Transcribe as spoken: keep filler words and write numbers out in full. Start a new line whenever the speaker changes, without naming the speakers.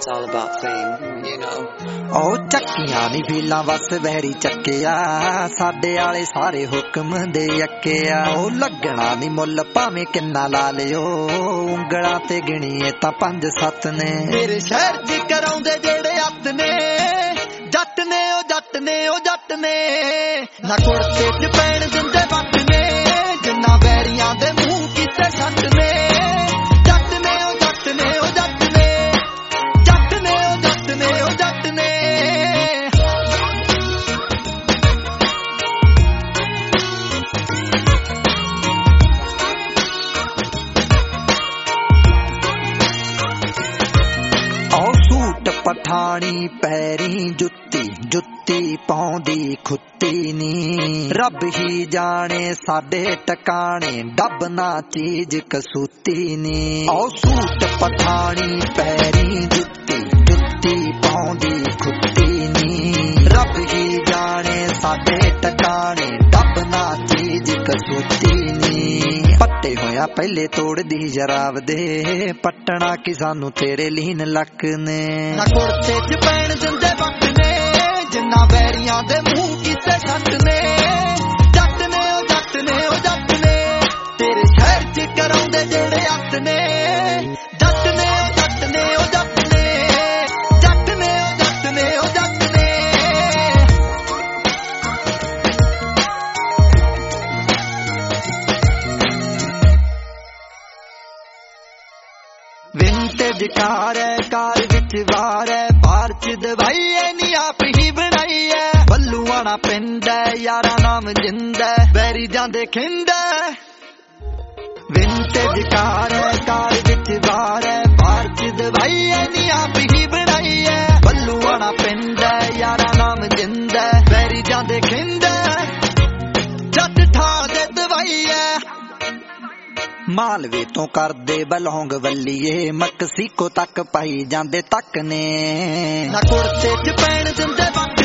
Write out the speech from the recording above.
all about fame, you know.
ਉਹ ਚੱਕੀਆਂ ਨੀ ਫੀਲਾਂ ਬਸ very ਚੱਕਿਆ ਸਾਡੇ ਆਲੇ ਸਾਰੇ ਹੁਕਮ ਦੇ ਅੱਕਿਆ ਉਹ ਲੱਗਣਾ ਨੀ ਮੁੱਲ ਭਾਵੇਂ ਕਿੰਨਾ ਲਾ ਲਿਓ ਉਂਗਲਾਂ ਤੇ ਗਿਣੀਏ ਤਾਂ ਪੰਜ ਸੱਤ ਨੇ ਮੇਰੇ ਸ਼ਹਿਰ ਚ ਕਰਾਉਂਦੇ ਜਿਹੜੇ ਹੱਥ ਨੇ ਜੱਟ ਨੇ ਉਹ ਜੱਟ ਨੇ ਉਹ ਜੱਟ ਨੇ ਨਾ ਕੁੜਤੇ ਚ ਪੈਣ ਦਿੰਦੇ ਵੱਟ ਨੇ ਜਿੰਨਾ ਵੈਰੀਆਂ ਦੇ ਮੂੰਹ ਕੀਤੇ ਸੱਟ ਨੇ ਜੱਟ ਨੇ ਉਹ ਜੱਟ ਨੇ ਉਹ ਜੱਟ ਨੇ ਜੱਟ ਨੇ ਉਹ ਜੱਟ ਨੇ ਉਹ ਜੱਟ ਨੇ ਉਹ ਸੂਟ ਪਠਾਣੀ ਪੈਰੀ ਜੁੱਤੀ ਜੁੱਤੀ ਪਾਉਂਦੀ ਖੁੱਤੀ ਨੀ ਰੱਬ ਹੀ ਜਾਣੇ ਸਾਡੇ ਟਿਕਾਣੇ ਡੱਬ ਨਾ ਚੀਜ਼ ਕਸੂਤੀ ਨੀ ਉਹ ਸੂਟ ਪਠਾਣੀ ਪੈਰੀ ਜੁੱਤੀ ਜੁੱਤੀ ਪਾਉਂਦੀ ਖੁੱਤੀ ਨੀ ਰੱਬ ਹੀ ਜਾਣੇ ਸਾਡੇ ਟਿਕਾਣੇ ਡੱਬ ਨਾ ਚੀਜ਼ ਕਸੂਤੀ ਨੀ ਪੱਟੇ ਹੋਇਆ ਪਹਿਲੇ ਤੋੜਦੀ ਜਰਾਬ ਦੇ ਪੱਟਣਾ ਕਿ ਸਾਨੂੰ ਤੇਰੇ ਲੀਨ ਲੱਕ ਨੇ ਨਾ ਕੁੜਤੇ ਚ ਪੈਣ ਦਿੰਦੇ ਵੱਟ ਨੇ ਜਿੰਨਾ ਵੈਰੀਆਂ ਦੇ ਮੂੰਹ ਕੀਤੇ ਸੱਟ ਨੇ ਜੱਟ ਨੇ ਉਹ ਜੱਟ ਨੇ ਉਹ ਜੱਟ ਨੇ ਤੇਰੇ ਸ਼ਹਿਰ ਚ ਕਰਾਉਂਦੇ ਜਿਹੜੇ ਹੱਥ ਨੇ ਜੱਟ ਨੇ ਉਹ ਜੱਟ ਨੇ ਉਹ ਜੱਟ ਨੇ ਜੱਟ ਨੇ ਉਹ ਜੱਟ ਨੇ ਉਹ ਜੱਟ ਨੇ ਵਿੰਟੇਜ ਕਾਰ ਹੈ ਕਾਰ ਵਿੱਚ ਵਾਰ ਹੈ ਬਾਹਰ ਚ ਦਵਾਈ ਐ ਨੀ ਆਪ ਹੀ ਬਣਾਈ ਐ ਬੱਲੂ ਆਣਾ ਪਿੰਡ ਐ ਯਾਰਾ ਨਾਮ ਜਿੰਦਾ ਵੈਰੀ ਜਾਂਦੇ ਖਿੰਦਾ ਵਿੰਟੇਜ ਕਾਰ ਹੈ ਕਾਰ ਵਿੱਚ ਵਾਰ ਹੈ ਬਾਹਰ ਚ ਦਵਾਈ ਐ ਨੀ ਆਪ ਹੀ ਬਣਾਈ ਐ ਬੱਲੂ ਆਣਾ ਪਿੰਡ ਐ ਯਾਰਾ ਨਾਮ ਜਿੰਦਾ ਵੈਰੀ ਜਾਂਦੇ ਖਿੰਦਾ ਜੱਟ ਠਾਹ ਦੇ ਦਵਾਈ ਐ ਮਾਲਵੇ ਤੋਂ ਕਰਦੇ ਬਲੌਂਗ ਵੱਲੀਏ ਮਕਸੀਕੋ ਤੱਕ ਪਾਈ ਜਾਂਦੇ ਤੱਕ ਨੇ ਨਾ ਕੁੜਤੇ ਚ ਪੈਣ ਦਿੰਦੇ